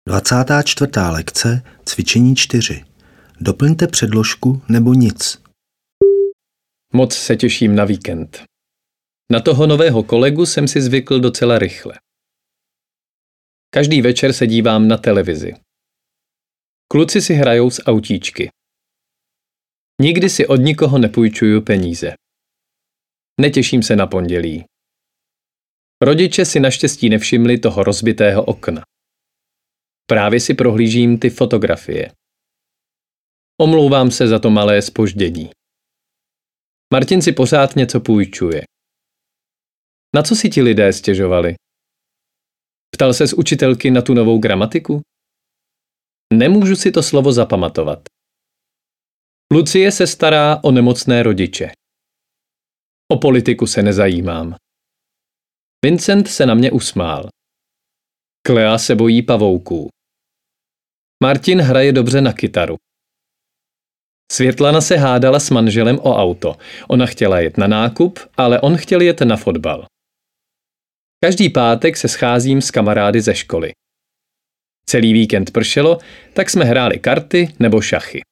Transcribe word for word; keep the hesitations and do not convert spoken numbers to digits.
dvacátá čtvrtá lekce, cvičení čtyři. Doplňte předložku nebo nic. Moc se těším na víkend. Na toho nového kolegu jsem si zvykl docela rychle. Každý večer se dívám na televizi. Kluci si hrajou s autíčky. Nikdy si od nikoho nepůjčuju peníze. Netěším se na pondělí. Rodiče si naštěstí nevšimli toho rozbitého okna. Právě si prohlížím ty fotografie. Omlouvám se za to malé zpoždění. Martin si pořád něco půjčuje. Na co si ti lidé stěžovali? Ptal se z učitelky na tu novou gramatiku? Nemůžu si to slovo zapamatovat. Lucie se stará o nemocné rodiče. O politiku se nezajímám. Vincent se na mě usmál. Klea se bojí pavouků. Martin hraje dobře na kytaru. Světlana se hádala s manželem o auto. Ona chtěla jet na nákup, ale on chtěl jet na fotbal. Každý pátek se scházím s kamarády ze školy. Celý víkend pršelo, tak jsme hráli karty nebo šachy.